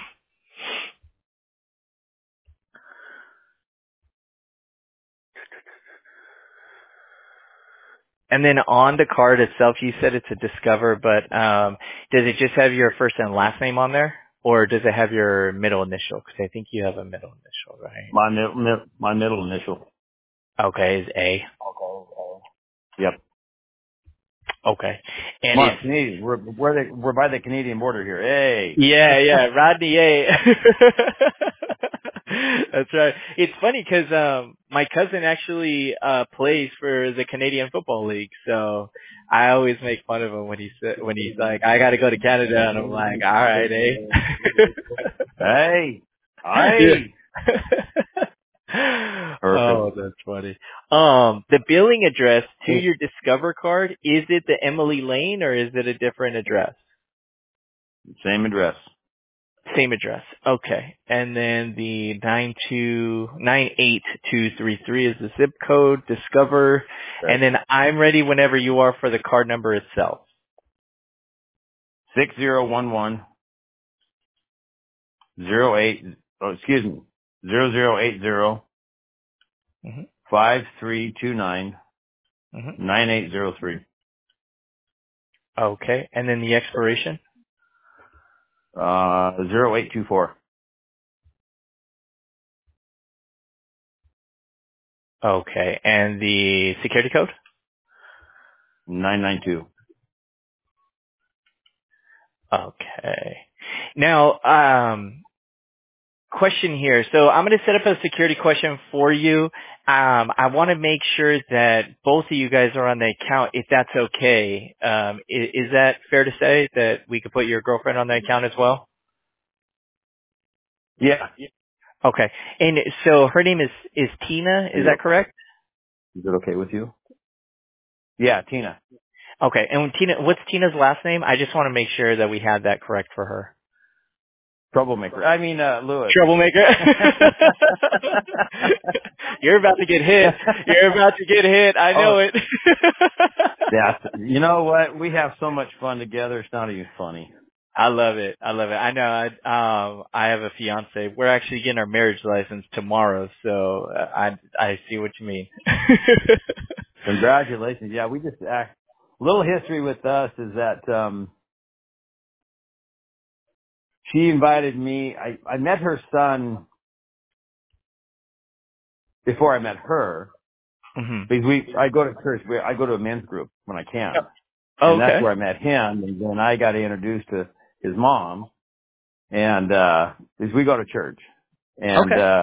And then on the card itself, you said it's a Discover, but does it just have your first and last name on there? Or does it have your middle initial? Because I think you have a middle initial, right? My middle initial. Okay, is A. Yep. Okay. And Come on, Canadian. We're by the Canadian border here. Hey. Yeah, Rodney A. That's right. It's funny because my cousin actually plays for the Canadian Football League, so I always make fun of him when he's like, I got to go to Canada, and I'm like, all right, eh? Hey. Oh, that's funny. The billing address to your Discover card, is it the Emily Lane or is it a different address? Same address. Same address. Okay. And then the 98233 is the zip code, Discover. Right. And then I'm ready whenever you are for the card number itself. 6011 0080 5329 9803. Okay. And then the expiration? 0824. Okay. And the security code? 992. Okay. Now, question here. So I'm going to set up a security question for you. I want to make sure that both of you guys are on the account, if that's okay. Is that fair to say that we could put your girlfriend on the account as well? Yeah. Okay. And so her name is Tina, is that correct? Is it okay with you? Yeah, Tina. Okay. And what's Tina's last name? I just want to make sure that we have that correct for her. Troublemaker. I mean, Lewis. Troublemaker. You're about to get hit. I know it. Yeah. You know what? We have so much fun together. It's not even funny. I love it. I know. I have a fiance. We're actually getting our marriage license tomorrow, so I see what you mean. Congratulations. Yeah, we just little history with us is that she invited me. I met her son before I met her. Mm-hmm. Because I go to church. I go to a men's group when I can. Oh, And that's okay. where I met him. And then I got introduced to his mom. And, because we go to church. And, Okay.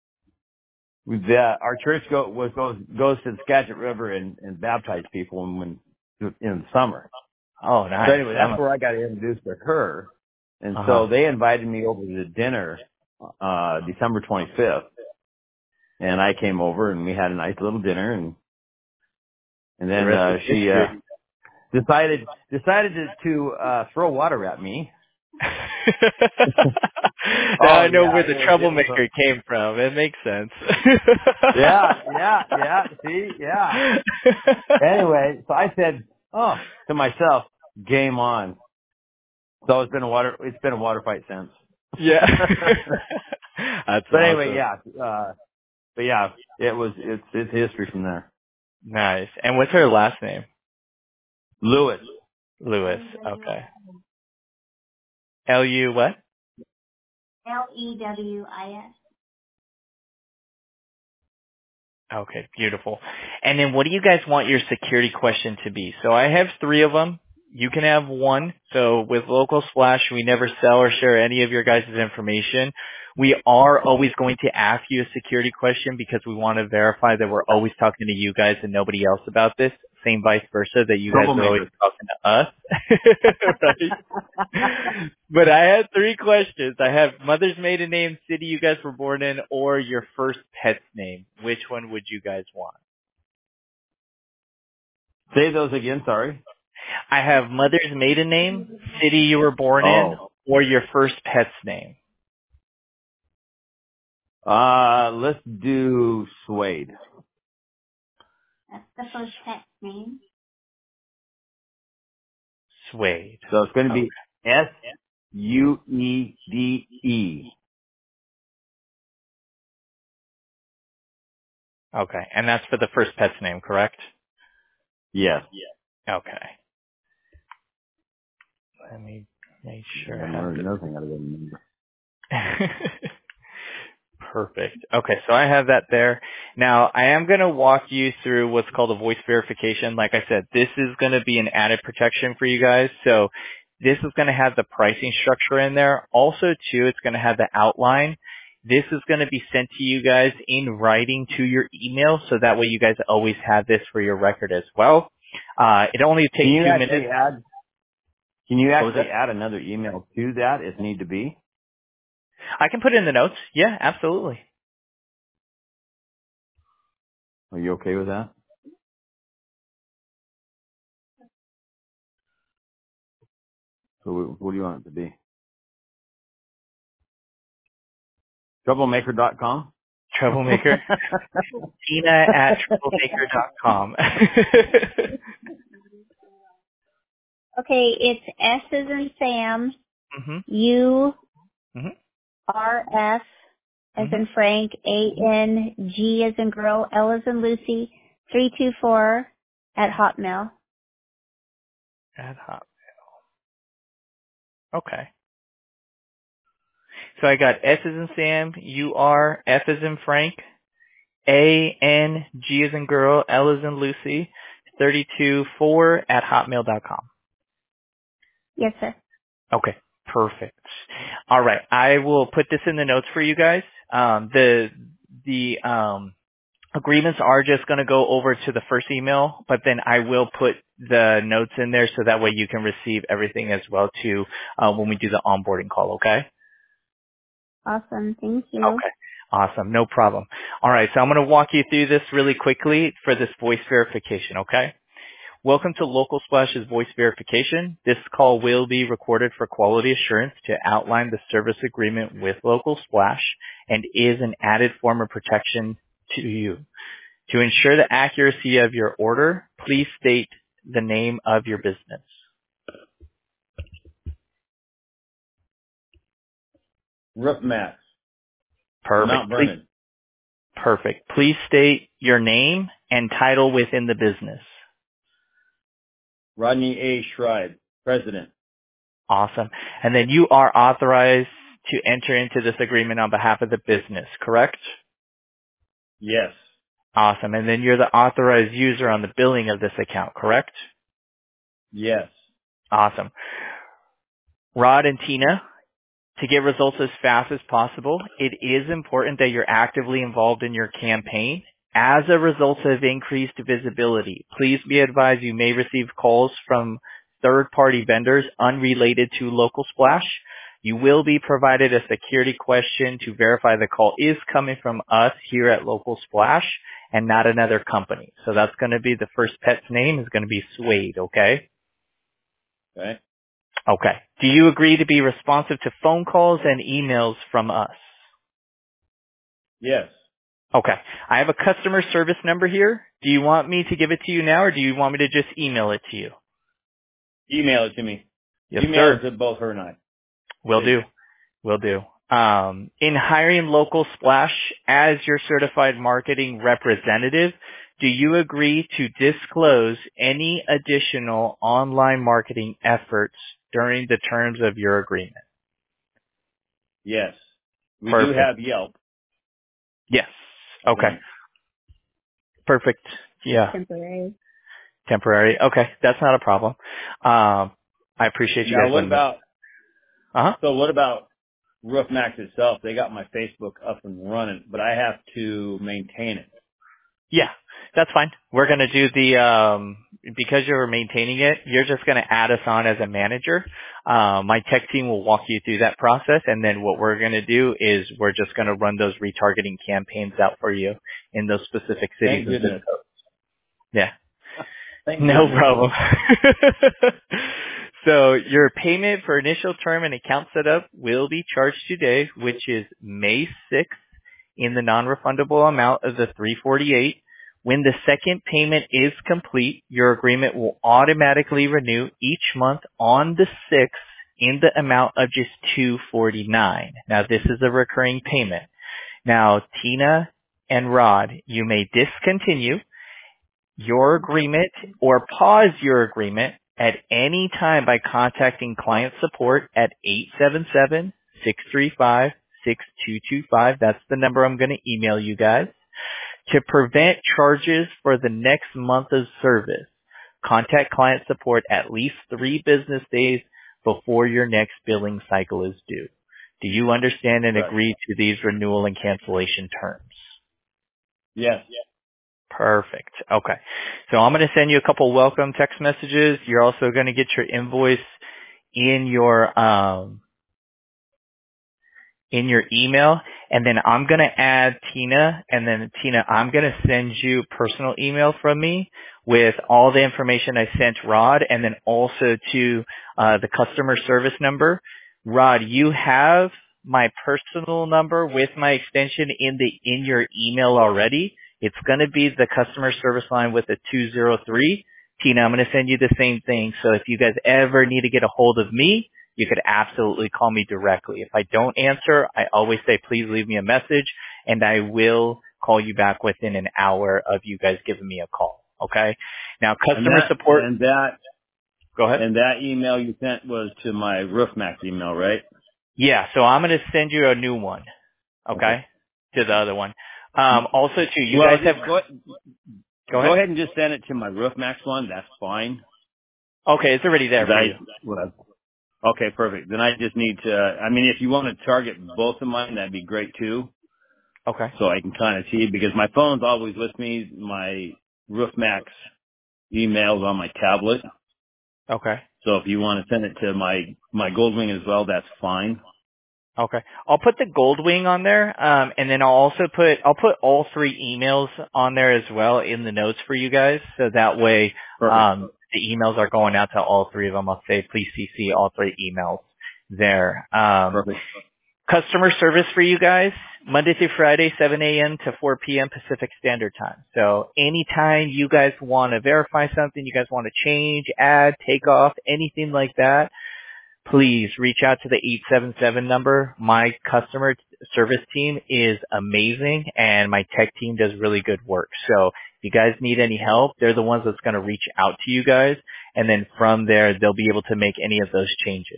our church goes to the Skagit River and baptize people in the summer. Oh, nice. So anyway, that's where I got introduced to her. And so they invited me over to dinner, December 25th. And I came over and we had a nice little dinner and then, she, decided to throw water at me. Now I know where the troublemaker came from. It makes sense. Yeah. See, yeah. Anyway, so I said, to myself, game on. So it's been a water fight since. Yeah. That's but anyway, awesome. yeah. But yeah, it's history from there. Nice. And what's her last name? Lewis. Lewis. Okay. L-U what? Lewis. Okay, beautiful. And then what do you guys want your security question to be? So I have 3 of them. You can have 1. So with Local Splash, we never sell or share any of your guys' information. We are always going to ask you a security question because we want to verify that we're always talking to you guys and nobody else about this. Same vice versa, that you guys are always talking to us. Right? But I had 3 questions. I have mother's maiden name, city you guys were born in, or your first pet's name. Which one would you guys want? Say those again, sorry. I have mother's maiden name, city you were born in, or your first pet's name. Let's do Suede. That's the first pet's name. Suede. So it's going to be Suede. Okay, and that's for the first pet's name, correct? Yes. Okay. Let me make sure I I have learned another thing out of that. Perfect. Okay, so I have that there. Now, I am going to walk you through what's called a voice verification. Like I said, this is going to be an added protection for you guys. So this is going to have the pricing structure in there. Also, too, it's going to have the outline. This is going to be sent to you guys in writing to your email, so that way you guys always have this for your record as well. It only takes 2 minutes. Can you actually add another email to that if need to be? I can put it in the notes. Yeah, absolutely. Are you okay with that? So what do you want it to be? Troublemaker.com? Troublemaker. Tina@troublemaker.com. Okay, it's S as in Sam, U R F as in Frank, A-N, G as in girl, L as in Lucy, 324 at Hotmail. At Hotmail. Okay. So I got S as in Sam, U R F as in Frank, A N G as in girl, L as in Lucy, 324 at hotmail.com. Yes, sir. Okay. Perfect. All right. I will put this in the notes for you guys. The agreements are just going to go over to the first email, but then I will put the notes in there so that way you can receive everything as well too when we do the onboarding call. Okay. Awesome. Thank you. Okay. Awesome. No problem. All right. So I'm going to walk you through this really quickly for this voice verification. Okay. Welcome to Local Splash's voice verification. This call will be recorded for quality assurance to outline the service agreement with Local Splash and is an added form of protection to you. To ensure the accuracy of your order, please state the name of your business. Roof Max. Perfect. Mount Vernon. Perfect. Please state your name and title within the business. Rodney A. Schreiber, President. Awesome. And then you are authorized to enter into this agreement on behalf of the business, correct? Yes. Awesome. And then you're the authorized user on the billing of this account, correct? Yes. Awesome. Rod and Tina, to get results as fast as possible, it is important that you're actively involved in your campaign. As a result of increased visibility, please be advised you may receive calls from third-party vendors unrelated to Local Splash. You will be provided a security question to verify the call is coming from us here at Local Splash and not another company. So that's going to be the first pet's name is going to be Suede, okay? Okay. Okay. Do you agree to be responsive to phone calls and emails from us? Yes. Okay. I have a customer service number here. Do you want me to give it to you now or do you want me to just email it to you? Email it to me. Yes, Email sir. it to both her and I. Will do. Will do. In hiring Local Splash as your certified marketing representative, do you agree to disclose any additional online marketing efforts during the terms of your agreement? Yes. We Perfect. do have Yelp. Yes. Okay. Perfect. Yeah. Temporary. Okay. That's not a problem. I appreciate you Now, guys. what about, Uh-huh. so what about RoofMax itself? They got my Facebook up and running, but I have to maintain it. Yeah, that's fine. We're going to do the, because you're maintaining it, you're just going to add us on as a manager. My tech team will walk you through that process. And then what we're going to do is we're just going to run those retargeting campaigns out for you in those specific cities. Thank goodness. Yeah. Thank No goodness. problem. So your payment for initial term and account setup will be charged today, which is May 6th in the non-refundable amount of the $348. When the second payment is complete, your agreement will automatically renew each month on the 6th in the amount of just $249. Now this is a recurring payment. Now Tina and Rod, you may discontinue your agreement or pause your agreement at any time by contacting client support at 877-635-6225. That's the number I'm going to email you guys. To prevent charges for the next month of service, contact client support at least 3 business days before your next billing cycle is due. Do you understand and agree to these renewal and cancellation terms? Yes. Perfect. Okay. So I'm going to send you a couple welcome text messages. You're also going to get your invoice in your email, and then I'm going to add Tina, and then Tina, I'm going to send you personal email from me with all the information I sent Rod, and then also to the customer service number. Rod, you have my personal number with my extension in your email already. It's going to be the customer service line with a 203. Tina, I'm going to send you the same thing. So if you guys ever need to get a hold of me, you could absolutely call me directly. If I don't answer, I always say, please leave me a message, and I will call you back within an hour of you guys giving me a call. Okay? Now, customer support. Go ahead. And that email you sent was to my RoofMax email, right? Yeah, so I'm going to send you a new one. Okay? To the other one. Also, too, you guys have... Go ahead and just send it to my RoofMax one. That's fine. Okay, it's already there for you. Okay, perfect. Then I just need to, if you want to target both of mine, that'd be great too. Okay. So I can kind of see, because my phone's always with me. My RoofMax email's on my tablet. Okay. So if you want to send it to my Goldwing as well, that's fine. Okay. I'll put the Goldwing on there, and then I'll put all 3 emails on there as well in the notes for you guys, so that way, the emails are going out to all 3 of them. I'll say, please CC all 3 emails there. Perfect. Customer service for you guys, Monday through Friday, 7 a.m. to 4 p.m. Pacific Standard Time. So anytime you guys want to verify something, you guys want to change, add, take off, anything like that, please reach out to the 877 number. My customer service team is amazing, and my tech team does really good work. So if you guys need any help, they're the ones that's going to reach out to you guys, and then from there, they'll be able to make any of those changes.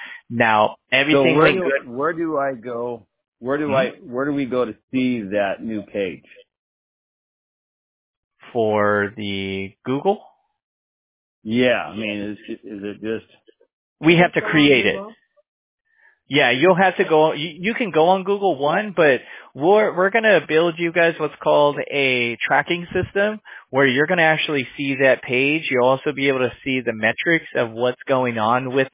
Now, everything went good. Where do I go? Where do we go to see that new page? For the Google? Yeah, I mean, is it just? We have to create it. Yeah, you'll have to go. You can go on Google One, but we're gonna build you guys what's called a tracking system where you're gonna actually see that page. You'll also be able to see the metrics of what's going on with